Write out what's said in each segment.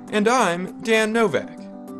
And I'm Dan Novak.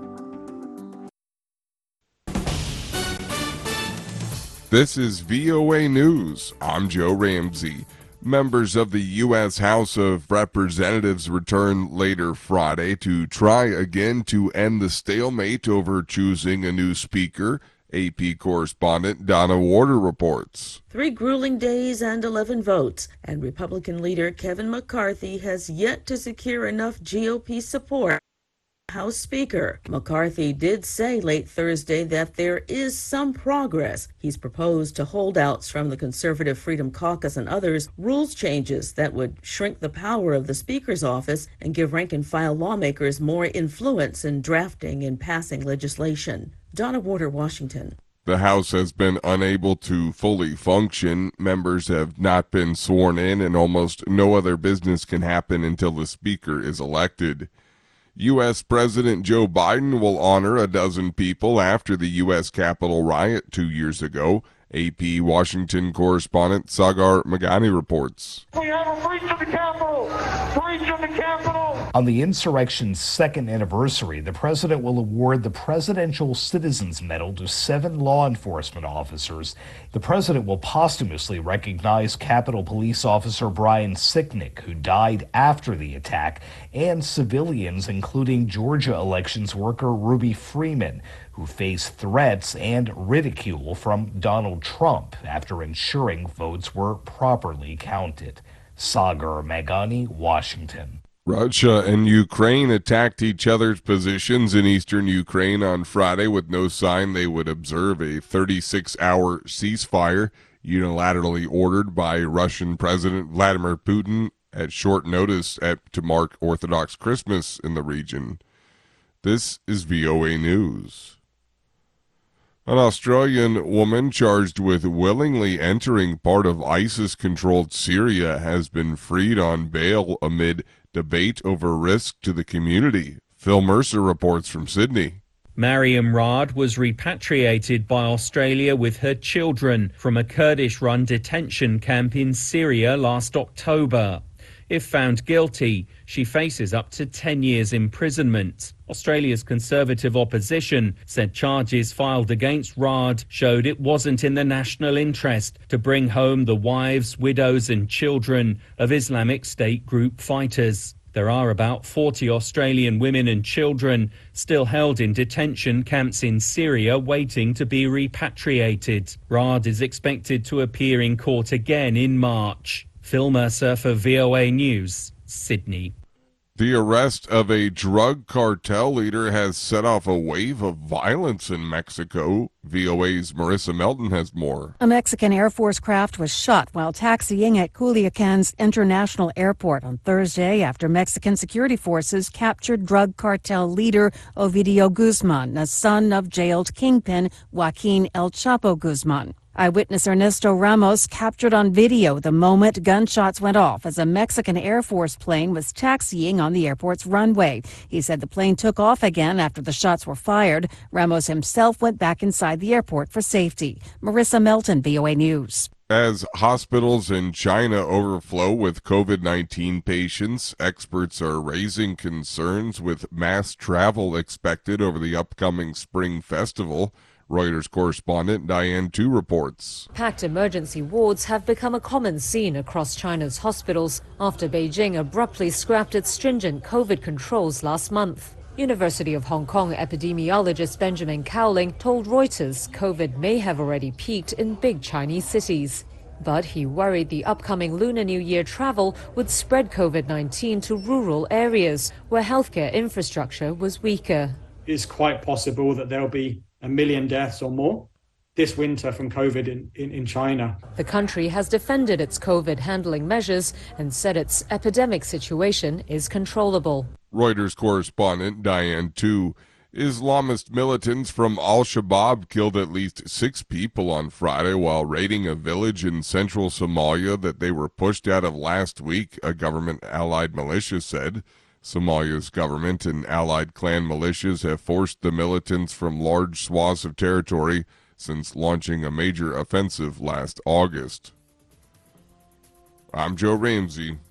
This is VOA News. I'm Joe Ramsey. Members of the U.S. House of Representatives return later Friday to try again to end the stalemate over choosing a new speaker. AP correspondent Donna Warder reports. 3 grueling days and 11 votes, and Republican leader Kevin McCarthy has yet to secure enough GOP support. House Speaker McCarthy did say late Thursday that there is some progress. He's proposed to holdouts from the Conservative Freedom Caucus and others rules changes that would shrink the power of the Speaker's office and give rank-and-file lawmakers more influence in drafting and passing legislation. Donna Warder, Washington. The House has been unable to fully function. Members have not been sworn in, and almost no other business can happen until the Speaker is elected. U.S. President Joe Biden will honor a dozen people after the U.S. Capitol riot 2 years ago. AP Washington correspondent Sagar Meghani reports. We have a breach of the Capitol! Breach of the Capitol! On the insurrection's second anniversary, the president will award the Presidential Citizens Medal to 7 law enforcement officers. The president will posthumously recognize Capitol Police Officer Brian Sicknick, who died after the attack, and civilians, including Georgia elections worker Ruby Freeman, who faced threats and ridicule from Donald Trump after ensuring votes were properly counted. Sagar Meghani, Washington. Russia and Ukraine attacked each other's positions in eastern Ukraine on Friday with no sign they would observe a 36-hour ceasefire unilaterally ordered by Russian President Vladimir Putin at short notice to mark Orthodox Christmas in the region. This is VOA News. An Australian woman charged with willingly entering part of ISIS-controlled Syria has been freed on bail amid debate over risk to the community. Phil Mercer reports from Sydney. Mariam Raad was repatriated by Australia with her children from a Kurdish-run detention camp in Syria last October. If found guilty, she faces up to 10 years imprisonment. Australia's Conservative opposition said charges filed against Raad showed it wasn't in the national interest to bring home the wives, widows and children of Islamic State group fighters. There are about 40 Australian women and children still held in detention camps in Syria waiting to be repatriated. Raad is expected to appear in court again in March. Phil Mercer for VOA News, Sydney. The arrest of a drug cartel leader has set off a wave of violence in Mexico. VOA's Marissa Melton has more. A Mexican Air Force craft was shot while taxiing at Culiacan's International Airport on Thursday after Mexican security forces captured drug cartel leader Ovidio Guzman, a son of jailed kingpin Joaquin El Chapo Guzman. Eyewitness Ernesto Ramos captured on video the moment gunshots went off as a Mexican Air Force plane was taxiing on the airport's runway. He said the plane took off again after the shots were fired. Ramos himself went back inside the airport for safety. Marissa Melton, VOA News. As hospitals in China overflow with COVID-19 patients, experts are raising concerns with mass travel expected over the upcoming Spring Festival. Reuters correspondent Diane Tu reports. Packed emergency wards have become a common scene across China's hospitals after Beijing abruptly scrapped its stringent COVID controls last month. University of Hong Kong epidemiologist Benjamin Cowling told Reuters COVID may have already peaked in big Chinese cities. But he worried the upcoming Lunar New Year travel would spread COVID-19 to rural areas where healthcare infrastructure was weaker. It's quite possible that there'll be 1 million deaths or more this winter from COVID in China. The country has defended its COVID handling measures and said its epidemic situation is controllable. Reuters correspondent Diane Tu. Islamist militants from Al-Shabaab killed at least 6 people on Friday while raiding a village in central Somalia that they were pushed out of last week, a government-allied militia said. Somalia's government and allied clan militias have forced the militants from large swaths of territory since launching a major offensive last August. I'm Joe Ramsey.